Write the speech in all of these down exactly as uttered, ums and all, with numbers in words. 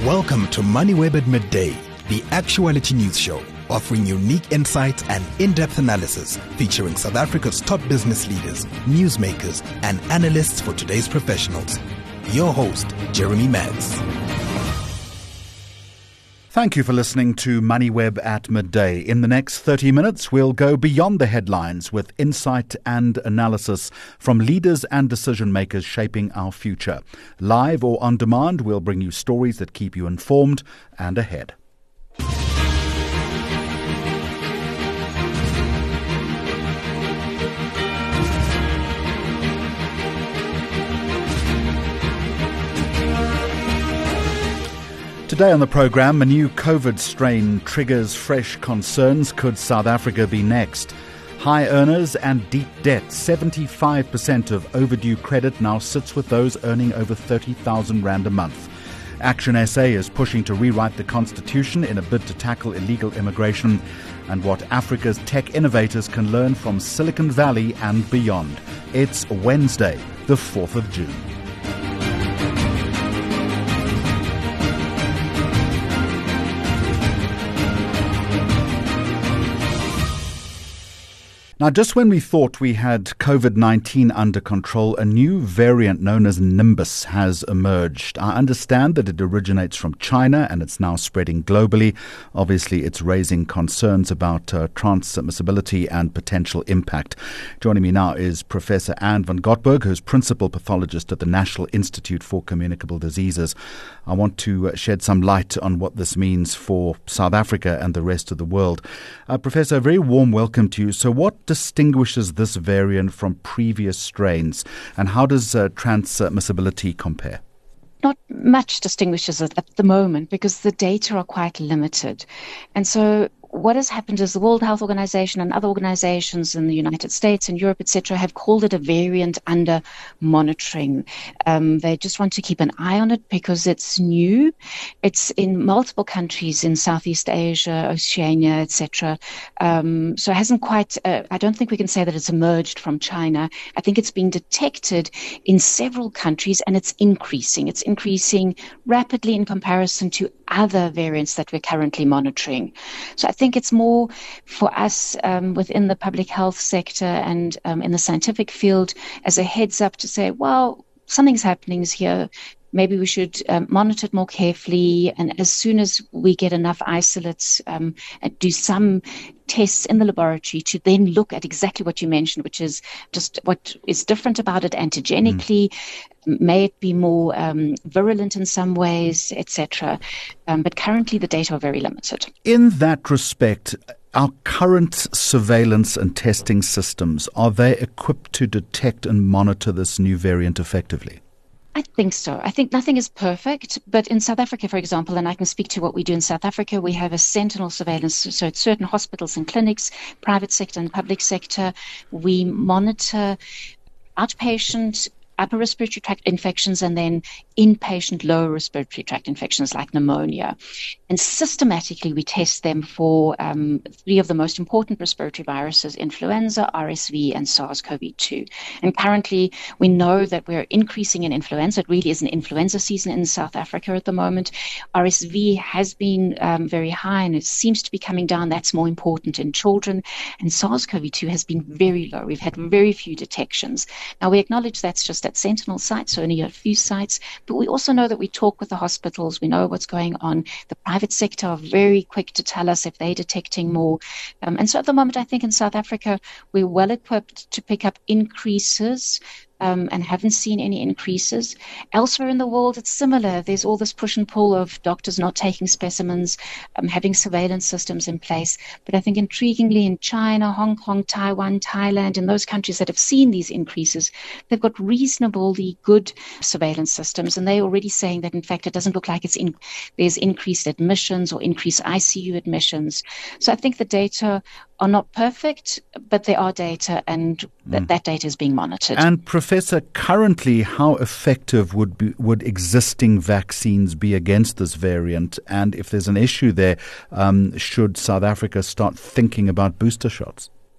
Welcome to MoneyWeb at Midday, the actuality news show, offering unique insights and in-depth analysis featuring South Africa's top business leaders, newsmakers, and analysts for today's professionals. Your host, Jeremy Mans. Thank you for listening to MoneyWeb at Midday. In the next thirty minutes, we'll go beyond the headlines with insight and analysis from leaders and decision makers shaping our future. Live or on demand, we'll bring you stories that keep you informed and ahead. Today on the programme, a new COVID strain triggers fresh concerns. Could South Africa be next? High earners and deep debt. seventy-five percent of overdue credit now sits with those earning over thirty thousand rand a month. Action S A is pushing to rewrite the constitution in a bid to tackle illegal immigration, and what Africa's tech innovators can learn from Silicon Valley and beyond. It's Wednesday, the fourth of June. Now, just when we thought we had COVID nineteen under control, a new variant known as Nimbus has emerged. I understand that it originates from China and it's now spreading globally. Obviously, it's raising concerns about uh, transmissibility and potential impact. Joining me now is Professor Anne van Gotberg, who's Principal Pathologist at the National Institute for Communicable Diseases. I want to uh, shed some light on what this means for South Africa and the rest of the world. Uh, Professor, a very warm welcome to you. So what distinguishes this variant from previous strains, and how does uh, transmissibility compare? Not much distinguishes it at the moment because the data are quite limited. And so what has happened is the World Health Organization and other organizations in the United States and Europe, et cetera, have called it a variant under monitoring. Um, they just want to keep an eye on it because it's new. It's in multiple countries in Southeast Asia, Oceania, et cetera. Um, so it hasn't quite, uh, I don't think we can say that it's emerged from China. I think it's been detected in several countries and it's increasing. It's increasing rapidly in comparison to other variants that we're currently monitoring. So I think it's more for us um, within the public health sector and um, in the scientific field as a heads up to say, well, something's happening here. Maybe we should um, monitor it more carefully. And as soon as we get enough isolates um, and do some tests in the laboratory to then look at exactly what you mentioned, which is just what is different about it antigenically. Mm. May it be more um, virulent in some ways, et cetera. Um, but currently the data are very limited. In that respect, our current surveillance and testing systems, are they equipped to detect and monitor this new variant effectively? I think so. I think nothing is perfect, but in South Africa, for example, and I can speak to what we do in South Africa, we have a sentinel surveillance. So at certain hospitals and clinics, private sector and public sector, we monitor outpatient upper respiratory tract infections and then inpatient lower respiratory tract infections like pneumonia. And systematically, we test them for um, three of the most important respiratory viruses, influenza, R S V, and SARS-C o V two. And currently, we know that we're increasing in influenza. It really is an influenza season in South Africa at the moment. R S V has been um, very high, and it seems to be coming down. That's more important in children. And SARS-C o V two has been very low. We've had very few detections. Now, we acknowledge that's just at sentinel sites, so only a few sites. But we also know that we talk with the hospitals. We know what's going on. The private sector are very quick to tell us if they're detecting more. Um, and so at the moment, I think in South Africa, we're well equipped to pick up increases Um, and haven't seen any increases. Elsewhere in the world, it's similar. There's all this push and pull of doctors not taking specimens, um, having surveillance systems in place. But I think intriguingly in China, Hong Kong, Taiwan, Thailand, in those countries that have seen these increases, they've got reasonably good surveillance systems. And they're already saying that, in fact, it doesn't look like it's in, there's increased admissions or increased I C U admissions. So I think the data are not perfect, but they are data, and th- mm. that data is being monitored. And Professor, currently, how effective would be, would existing vaccines be against this variant? And if there's an issue there, um, should South Africa start thinking about booster shots?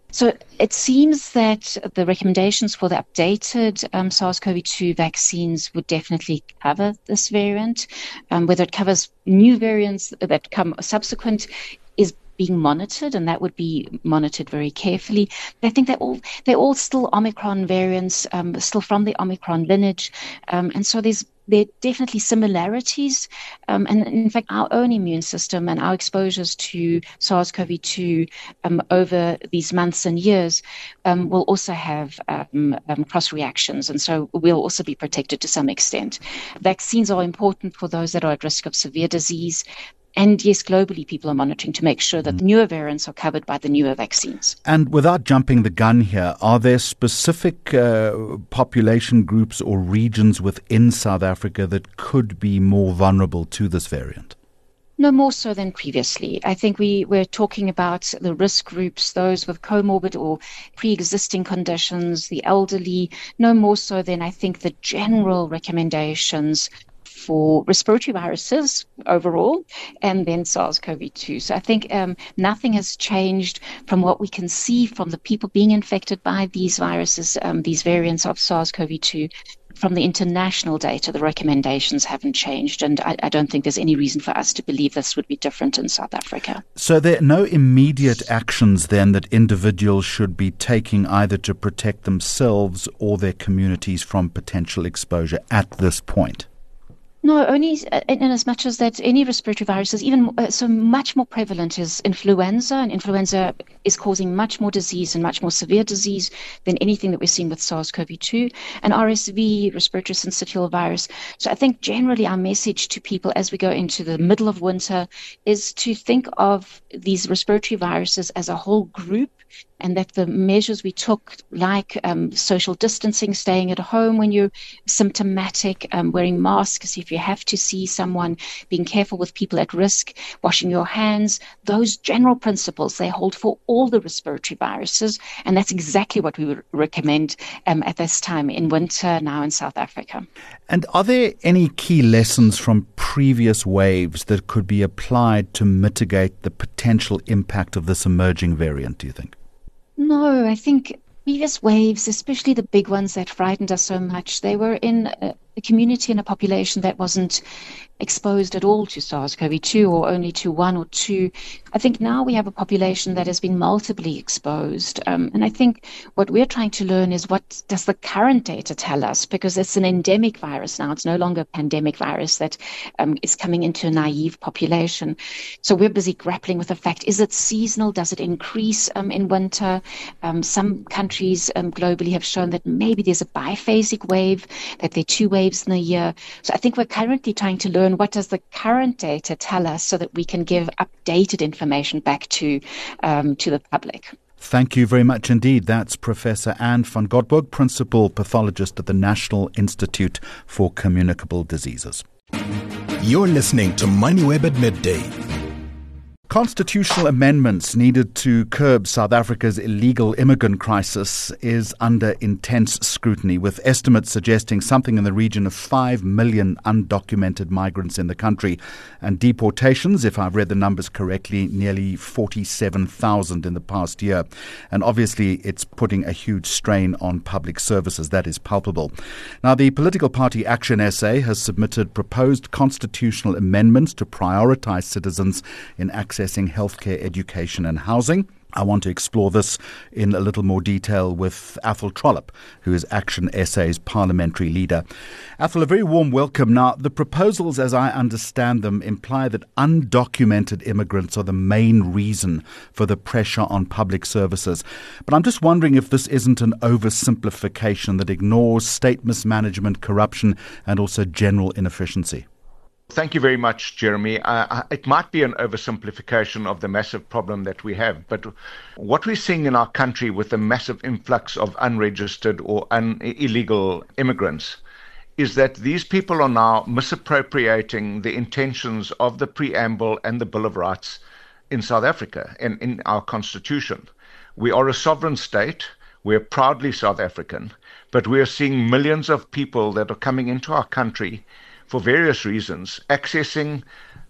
So it seems that the recommendations for the updated um, SARS-CoV two vaccines would definitely cover this variant. Um, whether it covers new variants that come subsequent is being monitored, and that would be monitored very carefully. But I think they're all they're all still Omicron variants, um, still from the Omicron lineage, um, and so there's there are definitely similarities. Um, and in fact, our own immune system and our exposures to SARS-CoV two um, over these months and years um, will also have um, um, cross reactions, and so we'll also be protected to some extent. Vaccines are important for those that are at risk of severe disease. And yes, globally, people are monitoring to make sure that the newer variants are covered by the newer vaccines. And without jumping the gun here, are there specific uh, population groups or regions within South Africa that could be more vulnerable to this variant? No more so than previously. I think we were talking about the risk groups, those with comorbid or pre-existing conditions, the elderly, no more so than I think the general recommendations for respiratory viruses overall, and then SARS-CoV two. So I think um, nothing has changed from what we can see from the people being infected by these viruses, um, these variants of SARS-CoV two. From the international data, the recommendations haven't changed, and I, I don't think there's any reason for us to believe this would be different in South Africa. So there are no immediate actions then that individuals should be taking either to protect themselves or their communities from potential exposure at this point? No, only in as much as that any respiratory viruses, even uh, so much more prevalent is influenza, and influenza is causing much more disease and much more severe disease than anything that we're seeing with SARS-CoV two, and R S V, respiratory syncytial virus. So I think generally our message to people as we go into the middle of winter is to think of these respiratory viruses as a whole group, and that the measures we took, like um, social distancing, staying at home when you're symptomatic, um, wearing masks if you have to see someone, being careful with people at risk, washing your hands, those general principles, they hold for all the respiratory viruses, and that's exactly what we would recommend um, at this time in winter now in South Africa. And are there any key lessons from previous waves that could be applied to mitigate the potential impact of this emerging variant, do you think? No, I think previous waves, especially the big ones that frightened us so much, they were in a, a community and a population that wasn't exposed at all to SARS-CoV two or only to one or two. I think now we have a population that has been multiply exposed. Um, and I think what we're trying to learn is what does the current data tell us? Because it's an endemic virus now. It's no longer a pandemic virus that um, is coming into a naive population. So we're busy grappling with the fact, is it seasonal? Does it increase um, in winter? Um, some countries um, globally have shown that maybe there's a biphasic wave, that there are two waves in a year. So I think we're currently trying to learn what does the current data tell us so that we can give updated information back to um, to the public. Thank you very much indeed. That's Professor Anne van Godtburg, Principal Pathologist at the National Institute for Communicable Diseases. You're listening to MoneyWeb at midday. Constitutional amendments needed to curb South Africa's illegal immigrant crisis is under intense scrutiny, with estimates suggesting something in the region of five million undocumented migrants in the country, and deportations, if I've read the numbers correctly, nearly forty-seven thousand in the past year. And obviously it's putting a huge strain on public services. That is palpable. Now, the political party Action S A has submitted proposed constitutional amendments to prioritize citizens in access accessing healthcare, education and housing. I want to explore this in a little more detail with Athol Trollip, who is Action S A's parliamentary leader. Athol, a very warm welcome. Now, the proposals, as I understand them, imply that undocumented immigrants are the main reason for the pressure on public services. But I'm just wondering if this isn't an oversimplification that ignores state mismanagement, corruption, and also general inefficiency. Thank you very much, Jeremy. Uh, it might be an oversimplification of the massive problem that we have, but what we're seeing in our country with the massive influx of unregistered or un- illegal immigrants is that these people are now misappropriating the intentions of the preamble and the Bill of Rights in South Africa and in our constitution. We are a sovereign state. We're proudly South African, but we are seeing millions of people that are coming into our country for various reasons, accessing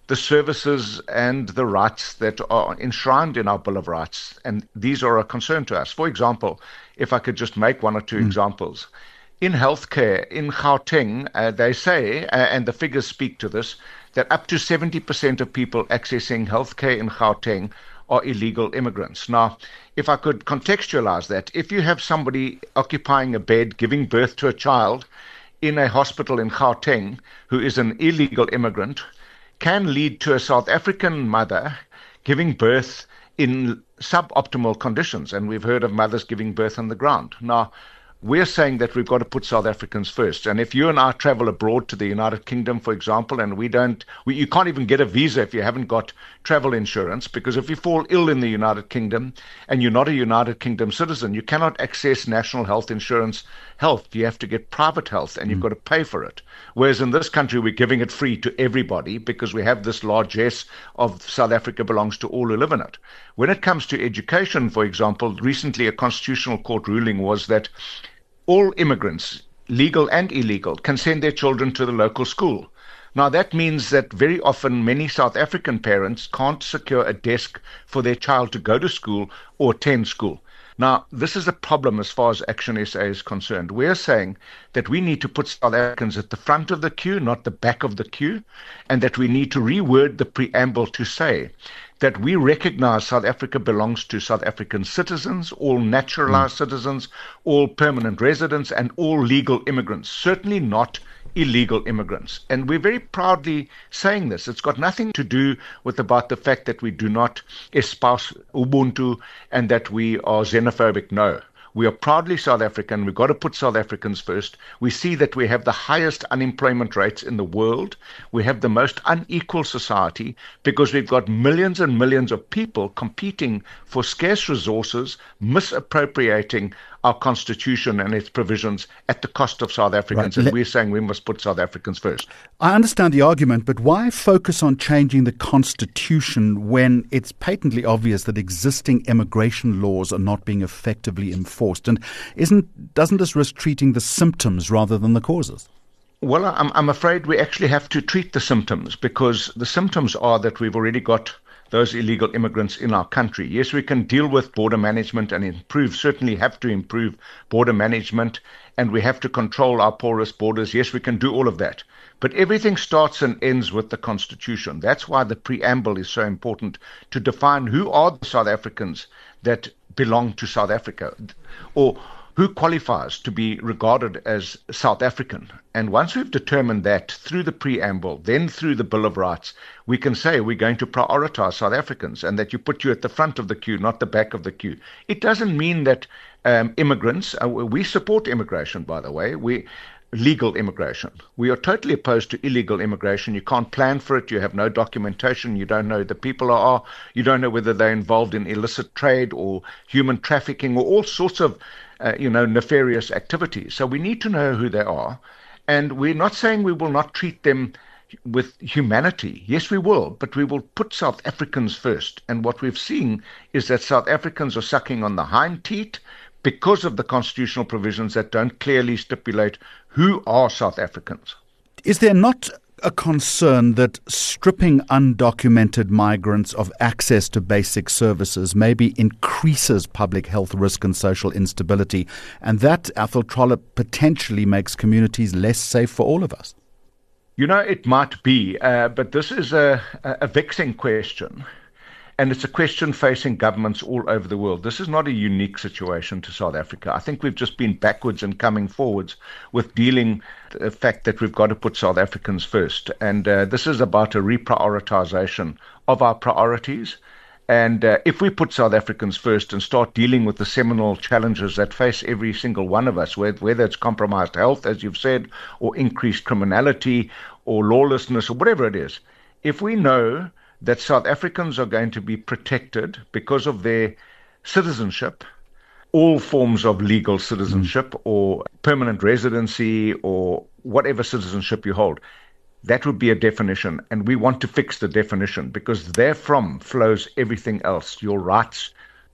the services and the rights that are enshrined in our Bill of Rights. And these are a concern to us. For example, if I could just make one or two mm. examples. In healthcare, in Gauteng, uh, they say, uh, and the figures speak to this, that up to seventy percent of people accessing healthcare in Gauteng are illegal immigrants. Now, if I could contextualize that, if you have somebody occupying a bed, giving birth to a child in a hospital in Gauteng who is an illegal immigrant, can lead to a South African mother giving birth in suboptimal conditions. And we've heard of mothers giving birth on the ground. Now, we're saying that we've got to put South Africans first. And if you and I travel abroad to the United Kingdom, for example, and we don't, we, you can't even get a visa if you haven't got travel insurance, because if you fall ill in the United Kingdom and you're not a United Kingdom citizen, you cannot access national health insurance health. You have to get private health and you've got to pay for it. Whereas in this country, we're giving it free to everybody because we have this largesse of South Africa belongs to all who live in it. When it comes to education, for example, recently a constitutional court ruling was that all immigrants, legal and illegal, can send their children to the local school. Now, that means that very often many South African parents can't secure a desk for their child to go to school or attend school. Now, this is a problem as far as Action S A is concerned. We're saying that we need to put South Africans at the front of the queue, not the back of the queue, and that we need to reword the preamble to say that we recognize South Africa belongs to South African citizens, all naturalized mm. citizens, all permanent residents, and all legal immigrants, certainly not illegal immigrants. And we're very proudly saying this. It's got nothing to do with about the fact that we do not espouse Ubuntu and that we are xenophobic. No. We are proudly South African. We've got to put South Africans first. We see that we have the highest unemployment rates in the world. We have the most unequal society because we've got millions and millions of people competing for scarce resources, misappropriating our constitution and its provisions at the cost of South Africans. Right. And we're saying we must put South Africans first. I understand the argument, but why focus on changing the constitution when it's patently obvious that existing immigration laws are not being effectively enforced? And isn't doesn't this risk treating the symptoms rather than the causes? Well, I'm, I'm afraid we actually have to treat the symptoms, because the symptoms are that we've already got those illegal immigrants in our country. Yes, we can deal with border management and improve, certainly have to improve border management, and we have to control our porous borders. Yes, we can do all of that. But everything starts and ends with the Constitution. That's why the preamble is so important, to define who are the South Africans that belong to South Africa, or who qualifies to be regarded as South African. And once we've determined that through the preamble, then through the Bill of Rights, we can say we're going to prioritize South Africans and that you put you at the front of the queue, not the back of the queue. It doesn't mean that um, immigrants, uh, we support immigration, by the way, we legal immigration. We are totally opposed to illegal immigration. You can't plan for it. You have no documentation. You don't know who the people are. You don't know whether they're involved in illicit trade or human trafficking or all sorts of Uh, you know, nefarious activities. So we need to know who they are. And we're not saying we will not treat them with humanity. Yes, we will, but we will put South Africans first. And what we've seen is that South Africans are sucking on the hind teat because of the constitutional provisions that don't clearly stipulate who are South Africans. Is there not a concern that stripping undocumented migrants of access to basic services maybe increases public health risk and social instability, and that, Athol Trollip, potentially makes communities less safe for all of us? You know, it might be, uh, but this is a, a vexing question. And it's a question facing governments all over the world. This is not a unique situation to South Africa. I think we've just been backwards and coming forwards with dealing with the fact that we've got to put South Africans first. And uh, this is about a reprioritization of our priorities. And uh, if we put South Africans first and start dealing with the seminal challenges that face every single one of us, whether it's compromised health, as you've said, or increased criminality or lawlessness or whatever it is, if we know that South Africans are going to be protected because of their citizenship, all forms of legal citizenship mm. or permanent residency or whatever citizenship you hold, that would be a definition. And we want to fix the definition because therefrom flows everything else. Your rights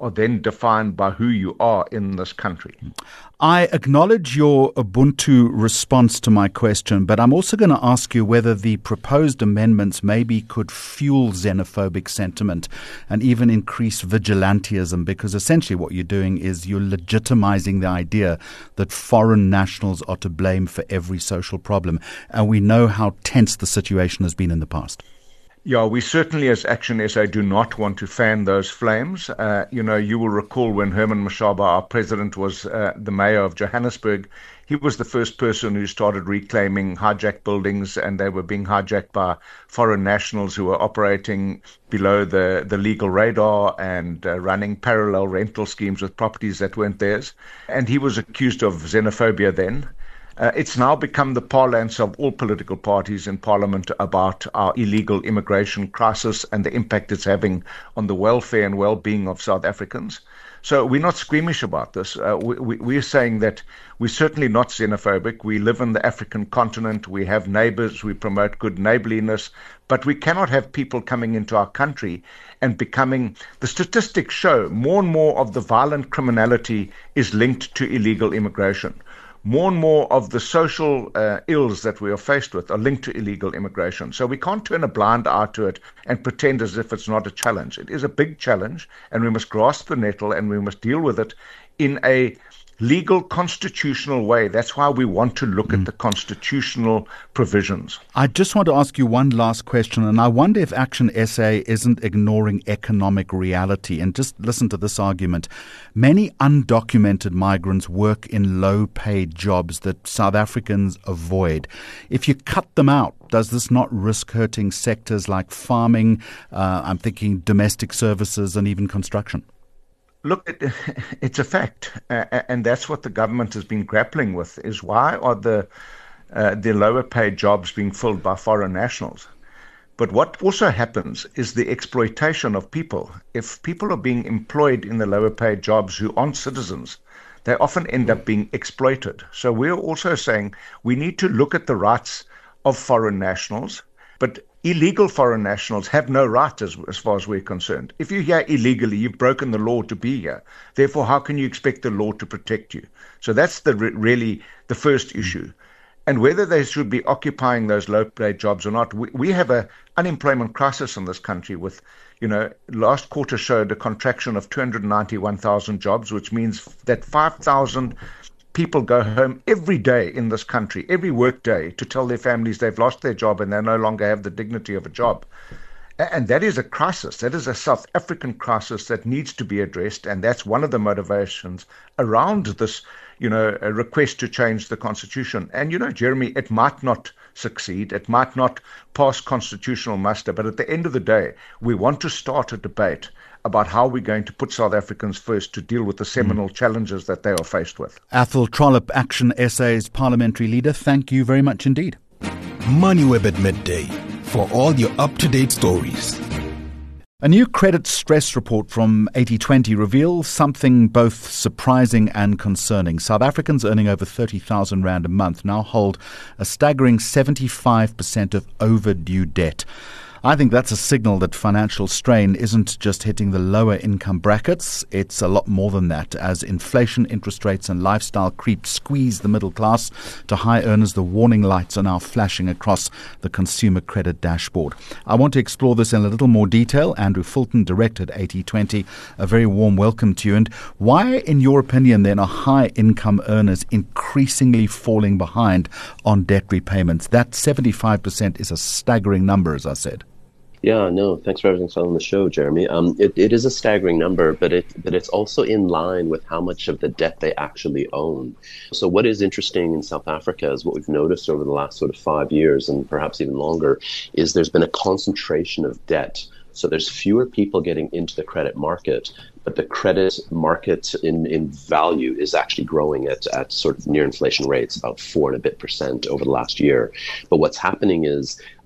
are then defined by who you are in this country. I acknowledge your Ubuntu response to my question, but I'm also going to ask you whether the proposed amendments maybe could fuel xenophobic sentiment and even increase vigilantism, because essentially what you're doing is you're legitimizing the idea that foreign nationals are to blame for every social problem. And we know how tense the situation has been in the past. Yeah, we certainly as Action S A do not want to fan those flames. Uh, you know, you will recall when Herman Mashaba, our president, was uh, the mayor of Johannesburg, he was the first person who started reclaiming hijacked buildings, and they were being hijacked by foreign nationals who were operating below the, the legal radar and uh, running parallel rental schemes with properties that weren't theirs. And he was accused of xenophobia then. Uh, it's now become the parlance of all political parties in Parliament about our illegal immigration crisis and the impact it's having on the welfare and well-being of South Africans. So we're not squeamish about this. Uh, we, we, we're saying that we're certainly not xenophobic. We live in the African continent. We have neighbors. We promote good neighborliness. But we cannot have people coming into our country and becoming, the statistics show more and more of the violent criminality is linked to illegal immigration. More and more of the social uh, ills that we are faced with are linked to illegal immigration. So we can't turn a blind eye to it and pretend as if it's not a challenge. It is a big challenge, and we must grasp the nettle and we must deal with it in a legal, constitutional way. That's why we want to look mm. at the constitutional provisions. I just want to ask you one last question, and I wonder if Action S A isn't ignoring economic reality. And just listen to this argument. Many undocumented migrants work in low-paid jobs that South Africans avoid. If you cut them out, does this not risk hurting sectors like farming, uh, I'm thinking domestic services and even construction? Look, it, it's a fact, uh, and that's what the government has been grappling with, is why are the uh, the lower paid jobs being filled by foreign nationals? But what also happens is the exploitation of people. If people are being employed in the lower paid jobs who aren't citizens, they often end up being exploited. So we're also saying we need to look at the rights of foreign nationals, but illegal foreign nationals have no right as, as far as we're concerned. If you're here illegally, you've broken the law to be here. Therefore, how can you expect the law to protect you? So that's the re- really the first issue. And whether they should be occupying those low-paid jobs or not, we, we have an unemployment crisis in this country with, you know, last quarter showed a contraction of two hundred ninety-one thousand jobs, which means that five thousand people go home every day in this country, every work day, to tell their families they've lost their job and they no longer have the dignity of a job. And that is a crisis. That is a South African crisis that needs to be addressed. And that's one of the motivations around this, you know, a request to change the constitution. And, you know, Jeremy, it might not succeed. It might not pass constitutional muster. But at the end of the day, we want to start a debate about how we're going to put South Africans first to deal with the seminal mm. challenges that they are faced with. Athol Trollip, Action S A's parliamentary leader, thank you very much indeed. MoneyWeb at midday for all your up-to-date stories. A new credit stress report from eighty twenty reveals something both surprising and concerning. South Africans earning over thirty thousand rand a month now hold a staggering seventy-five percent of overdue debt. I think that's a signal that financial strain isn't just hitting the lower income brackets. It's a lot more than that. As inflation, interest rates and lifestyle creep squeeze the middle class to high earners, the warning lights are now flashing across the consumer credit dashboard. I want to explore this in a little more detail. Andrew Fulton, director at eighty twenty, a very warm welcome to you. And why, in your opinion, then, are high income earners increasingly falling behind on debt repayments? That seventy-five percent is a staggering number, as I said. Yeah, no, thanks for everything on the show, Jeremy. Um, it, it is a staggering number, but it but it's also in line with how much of the debt they actually own. So what is interesting in South Africa is what we've noticed over the last sort of five years and perhaps even longer is there's been a concentration of debt. So there's fewer people getting into the credit market, but the credit market in, in value is actually growing at, at sort of near inflation rates, about four and a bit percent over the last year. But what's happening is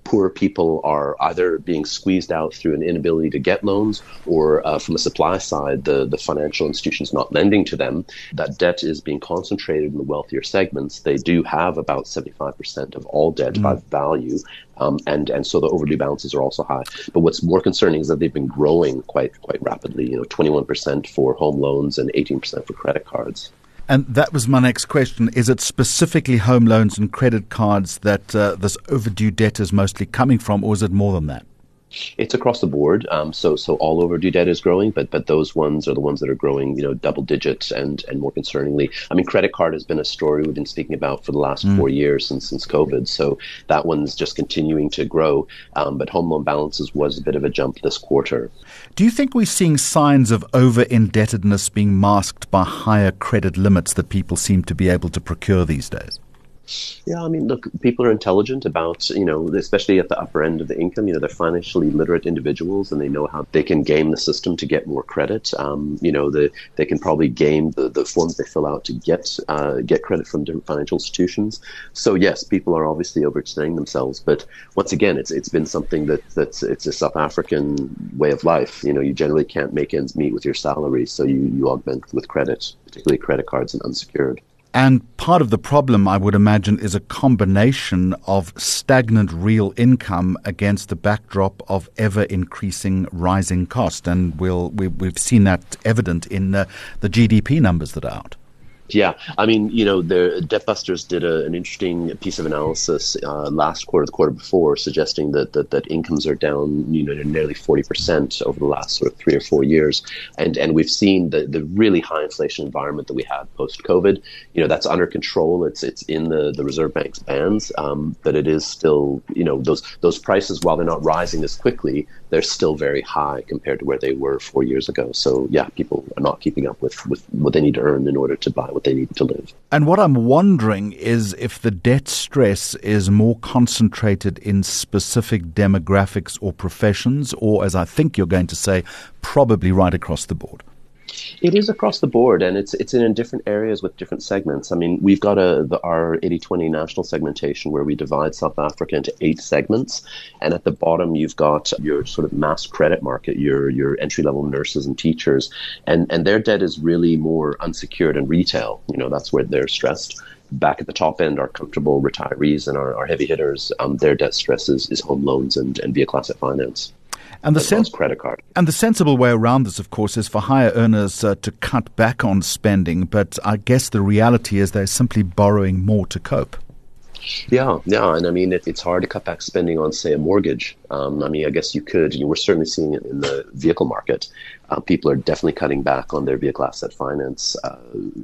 Poor people are either being squeezed out through an inability to get loans, or uh, from a supply side, the, the financial institutions not lending to them. That debt is being concentrated in the wealthier segments. They do have about seventy-five percent of all debt mm. by value, um, and, and so the overdue balances are also high. But what's more concerning is that they've been growing quite quite rapidly, you know, twenty-one percent for home loans and eighteen percent for credit cards. And that was my next question. Is it specifically home loans and credit cards that uh, this overdue debt is mostly coming from, or is it more than that? It's across the board. Um, so so all overdue debt is growing, but but those ones are the ones that are growing, you know, double digits and and more concerningly. I mean, credit card has been a story we've been speaking about for the last mm. four years since since COVID. So that one's just continuing to grow. Um, but home loan balances was a bit of a jump this quarter. Do you think we're seeing signs of over-indebtedness being masked by higher credit limits that people seem to be able to procure these days? Yeah, I mean, look, people are intelligent about, you know, especially at the upper end of the income, you know, they're financially literate individuals and they know how they can game the system to get more credit. Um, you know, the, they can probably game the, the forms they fill out to get uh, get credit from different financial institutions. So, yes, people are obviously overextending themselves. But once again, it's it's been something that that's it's a South African way of life. You know, you generally can't make ends meet with your salary. So you, you augment with credit, particularly credit cards and unsecured. And part of the problem, I would imagine, is a combination of stagnant real income against the backdrop of ever-increasing rising cost. And we'll, we, we've seen that evident in uh, the G D P numbers that are out. Yeah, I mean, you know, the Debtbusters did a, an interesting piece of analysis uh, last quarter, the quarter before, suggesting that, that that incomes are down, you know, nearly forty percent over the last sort of three or four years, and and we've seen the the really high inflation environment that we had post COVID. You know, that's under control. It's it's in the, the Reserve Bank's bands, um, but it is still, you know, those those prices, while they're not rising as quickly, they're still very high compared to where they were four years ago. So yeah, people are not keeping up with, with what they need to earn in order to buy what they need to live. And what I'm wondering is if the debt stress is more concentrated in specific demographics or professions, or, as I think you're going to say, probably right across the board. It is across the board, and it's it's in different areas with different segments. I mean, we've got a the, our eighty twenty national segmentation where we divide South Africa into eight segments, and at the bottom you've got your sort of mass credit market, your your entry-level nurses and teachers, and and their debt is really more unsecured and retail. You know, that's where they're stressed. Back at the top end, our comfortable retirees and our, our heavy hitters, um, their debt stress is, is home loans and, and vehicle asset finance. And the, sens- credit card. and the sensible way around this, of course, is for higher earners uh, to cut back on spending. But I guess the reality is they're simply borrowing more to cope. Yeah, yeah. And I mean, it, it's hard to cut back spending on, say, a mortgage. Um, I mean, I guess you could. You were certainly seeing it in the vehicle market. Uh, people are definitely cutting back on their vehicle asset finance uh,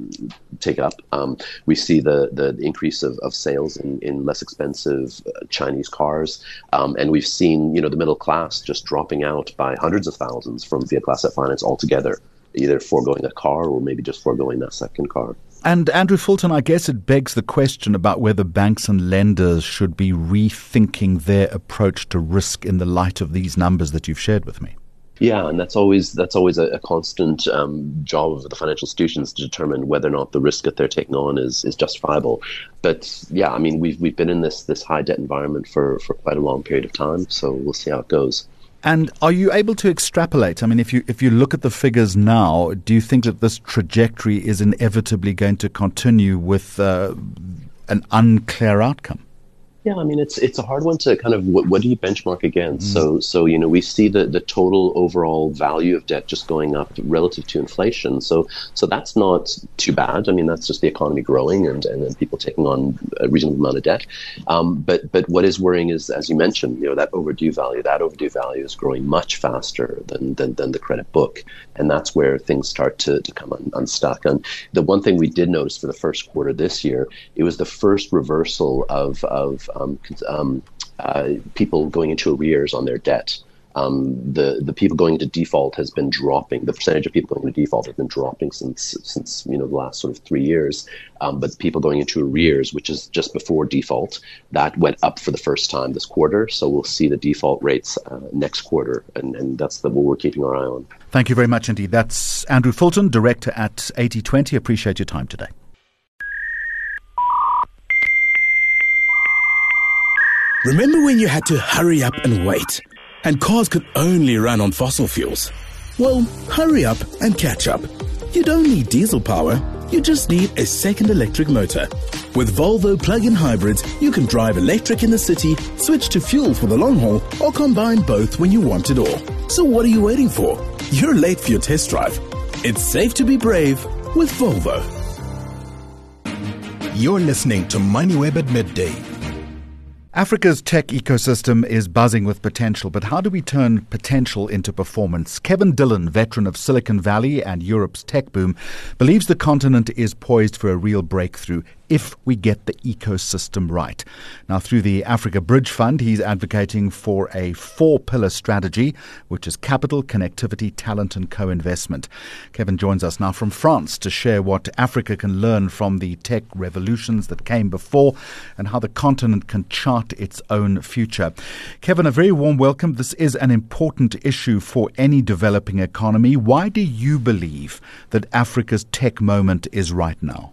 take up. Um, we see the, the increase of, of sales in, in less expensive uh, Chinese cars. Um, and we've seen, you know, the middle class just dropping out by hundreds of thousands from vehicle asset finance altogether, either foregoing a car or maybe just foregoing that second car. And Andrew Fulton, I guess it begs the question about whether banks and lenders should be rethinking their approach to risk in the light of these numbers that you've shared with me. Yeah, and that's always that's always a, a constant um, job of the financial institutions to determine whether or not the risk that they're taking on is, is justifiable. But yeah, I mean, we've we've been in this this high debt environment for, for quite a long period of time, so we'll see how it goes. And are you able to extrapolate? I mean, if you if you look at the figures now, do you think that this trajectory is inevitably going to continue with uh, an unclear outcome? Yeah, I mean, it's it's a hard one to kind of, what, what do you benchmark against? Mm. So, so you know, we see the, the total overall value of debt just going up relative to inflation. So so that's not too bad. I mean, that's just the economy growing and, and then people taking on a reasonable amount of debt. Um, but but what is worrying is, as you mentioned, you know, that overdue value, that overdue value is growing much faster than than, than the credit book. And that's where things start to, to come un, unstuck. And the one thing we did notice for the first quarter this year, it was the first reversal of of Um, um, uh, people going into arrears on their debt. Um, the the people going into default has been dropping. The percentage of people going into default has been dropping since since you know the last sort of three years. Um, but people going into arrears, which is just before default, that went up for the first time this quarter. So we'll see the default rates uh, next quarter, and, and that's the, what we're keeping our eye on. Thank you very much indeed. That's Andrew Fulton, Director at eighty twenty. Appreciate your time today. Remember when you had to hurry up and wait, and cars could only run on fossil fuels? Well, hurry up and catch up. You don't need diesel power, you just need a second electric motor. With Volvo plug-in hybrids, you can drive electric in the city, switch to fuel for the long haul, or combine both when you want it all. So what are you waiting for? You're late for your test drive. It's safe to be brave with Volvo. You're listening to MoneyWeb at midday. Africa's tech ecosystem is buzzing with potential, but how do we turn potential into performance? Kevin Dillon, veteran of Silicon Valley and Europe's tech boom, believes the continent is poised for a real breakthrough if we get the ecosystem right. Now, through the Africa Bridge Fund, he's advocating for a four-pillar strategy, which is capital, connectivity, talent, and co-investment. Kevin joins us now from France to share what Africa can learn from the tech revolutions that came before and how the continent can chart its own future. Kevin, a very warm welcome. This is an important issue for any developing economy. Why do you believe that Africa's tech moment is right now?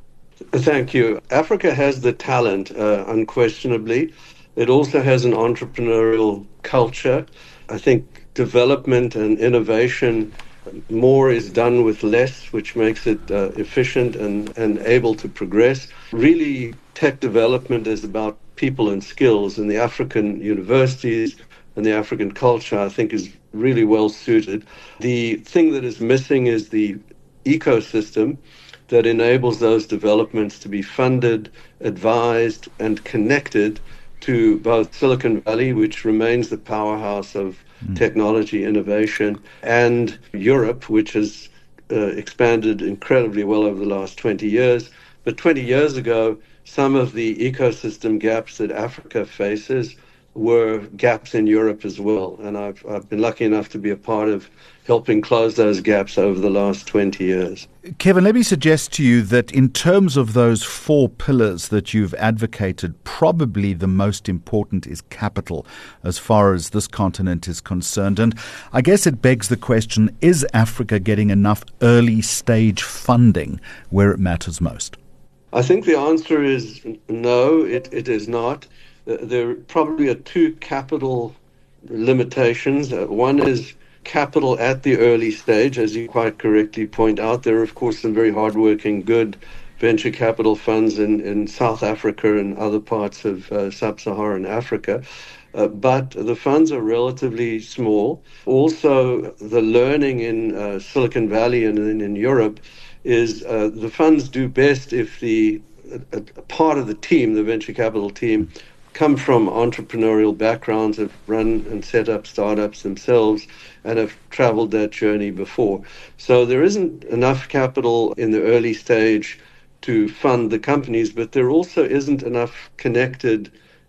Thank you. Africa has the talent, uh, unquestionably. It also has an entrepreneurial culture. I think development and innovation, more is done with less, which makes it uh, efficient and, and able to progress. Really, tech development is about people and skills, and the African universities and the African culture, I think, is really well suited. The thing that is missing is the ecosystem that enables those developments to be funded, advised, and connected to both Silicon Valley, which remains the powerhouse of mm. technology innovation, and Europe, which has uh, expanded incredibly well over the last twenty years. But twenty years ago, some of the ecosystem gaps that Africa faces were gaps in Europe as well. And I've, I've been lucky enough to be a part of helping close those gaps over the last twenty years. Kevin, let me suggest to you that in terms of those four pillars that you've advocated, probably the most important is capital as far as this continent is concerned. And I guess it begs the question, is Africa getting enough early stage funding where it matters most? I think the answer is no, it, it is not. There probably are two capital limitations. Uh, one is capital at the early stage, as you quite correctly point out. There are, of course, some very hardworking, good venture capital funds in, in South Africa and other parts of uh, sub-Saharan Africa. Uh, but the funds are relatively small. Also, the learning in uh, Silicon Valley and in, in Europe is uh, the funds do best if the a, a part of the team, the venture capital team, come from entrepreneurial backgrounds, have run and set up startups themselves, and have traveled that journey before. So there isn't enough capital in the early stage to fund the companies, but there also isn't enough connected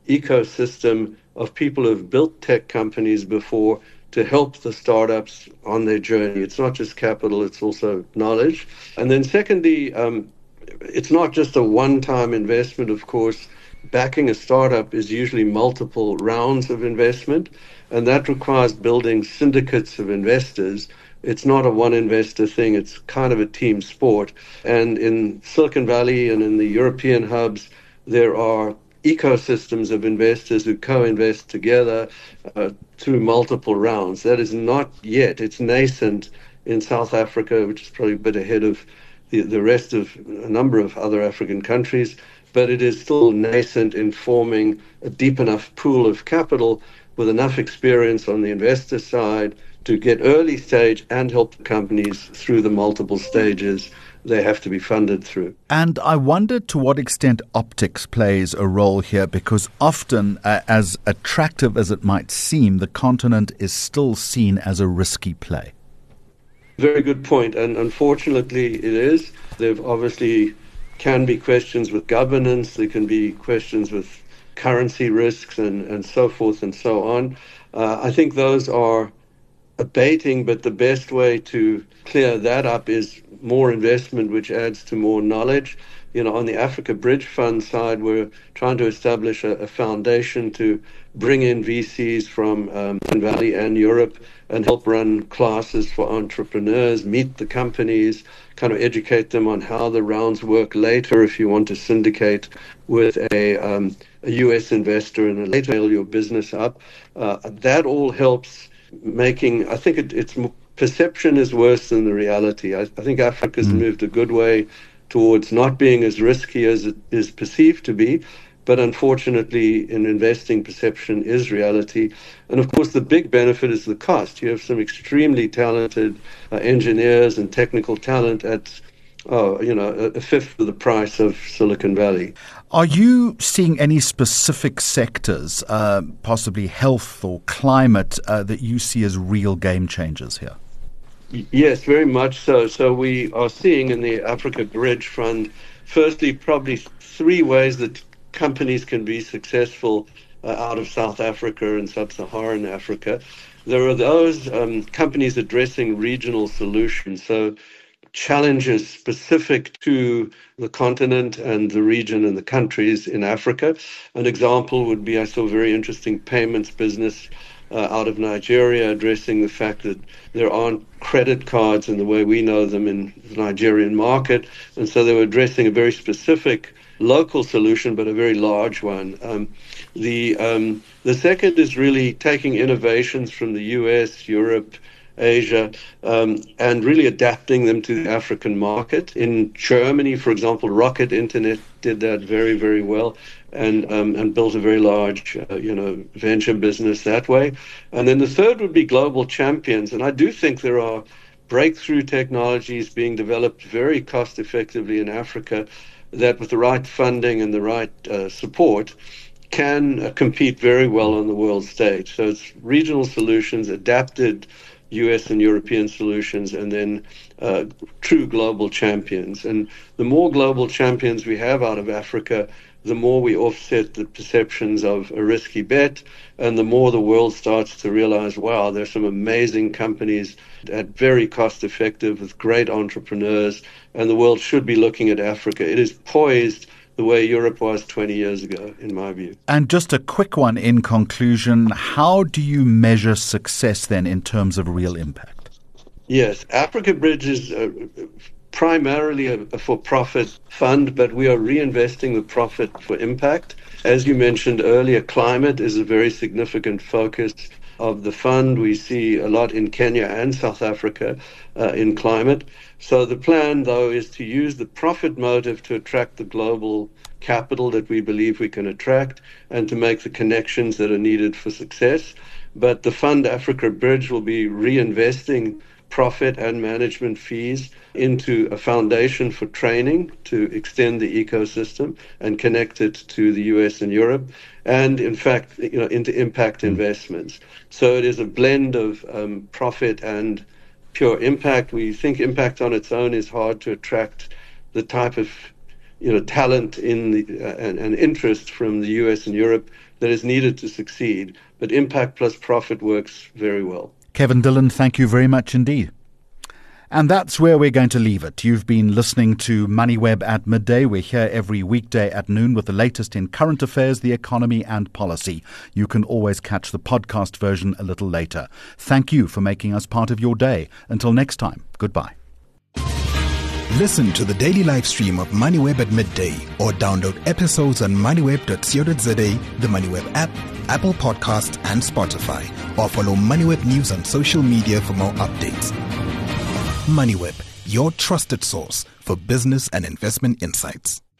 ecosystem of people who have built tech companies before to help the startups on their journey. It's not just capital, it's also knowledge. And then secondly, um, it's not just a one-time investment, of course. Backing a startup is usually multiple rounds of investment, and that requires building syndicates of investors. It's not a one investor thing, it's kind of a team sport. And in Silicon Valley and in the European hubs, there are ecosystems of investors who co-invest together uh, through multiple rounds. That is not yet, it's nascent in South Africa, which is probably a bit ahead of the, the rest of a number of other African countries, but it is still nascent in forming a deep enough pool of capital with enough experience on the investor side to get early stage and help the companies through the multiple stages they have to be funded through. And I wonder to what extent optics plays a role here, because often, uh, as attractive as it might seem, the continent is still seen as a risky play. Very good point, and unfortunately it is. There obviously can be questions with governance, there can be questions with currency risks and, and so forth and so on. Uh, I think those are abating, but the best way to clear that up is more investment, which adds to more knowledge. you know, on the Africa Bridge Fund side, we're trying to establish a, a foundation to bring in V Cs from um, Silicon Valley and Europe and help run classes for entrepreneurs, meet the companies, kind of educate them on how the rounds work later if you want to syndicate with a, um, a U S investor and later scale your business up. Uh, that all helps making, I think it, it's perception is worse than the reality. I, I think Africa's mm. moved a good way towards not being as risky as it is perceived to be. But unfortunately, in investing, perception is reality. And of course, the big benefit is the cost. You have some extremely talented uh, engineers and technical talent at, oh, you know, a, a fifth of the price of Silicon Valley. Are you seeing any specific sectors, uh, possibly health or climate, uh, that you see as real game changers here? Yes, very much so. So we are seeing in the Africa Bridge Fund, firstly, probably three ways that companies can be successful uh, out of South Africa and sub-Saharan Africa. There are those um, companies addressing regional solutions, so challenges specific to the continent and the region and the countries in Africa. An example would be, I saw a very interesting payments business uh, out of Nigeria addressing the fact that there aren't credit cards in the way we know them in the Nigerian market, and so they were addressing a very specific local solution, but a very large one. Um, the um, the second is really taking innovations from the U S, Europe, Asia, um, and really adapting them to the African market. In Germany, for example, Rocket Internet did that very, very well, and um, and built a very large, uh, you know, venture business that way. And then the third would be global champions, and I do think there are breakthrough technologies being developed very cost effectively in Africa that with the right funding and the right uh, support can uh, compete very well on the world stage. So it's regional solutions, adapted U S and European solutions, and then uh, true global champions. And the more global champions we have out of Africa, the more we offset the perceptions of a risky bet, and the more the world starts to realize, wow, there's some amazing companies at very cost effective with great entrepreneurs, and the world should be looking at Africa. It is poised the way Europe was twenty years ago, in my view. And just a quick one in conclusion, how do you measure success then in terms of real impact? Yes, Africa Bridge is uh, primarily a, a for-profit fund, but we are reinvesting the profit for impact. As you mentioned earlier, climate is a very significant focus of the fund. We see a lot in Kenya and South Africa uh, in climate. So the plan, though, is to use the profit motive to attract the global capital that we believe we can attract and to make the connections that are needed for success. But the fund, Africa Bridge, will be reinvesting profit and management fees into a foundation for training to extend the ecosystem and connect it to the U S and Europe, and in fact, you know, into impact investments. So it is a blend of um, profit and pure impact. We think impact on its own is hard to attract the type of, you know, talent in the uh, and, and interest from the U S and Europe that is needed to succeed. But impact plus profit works very well. Kevin Dillon, thank you very much indeed. And that's where we're going to leave it. You've been listening to MoneyWeb at midday. We're here every weekday at noon with the latest in current affairs, the economy and policy. You can always catch the podcast version a little later. Thank you for making us part of your day. Until next time, goodbye. Listen to the daily live stream of MoneyWeb at midday or download episodes on moneyweb dot co dot za, the MoneyWeb app, Apple Podcasts and Spotify, or follow MoneyWeb News on social media for more updates. MoneyWeb, your trusted source for business and investment insights.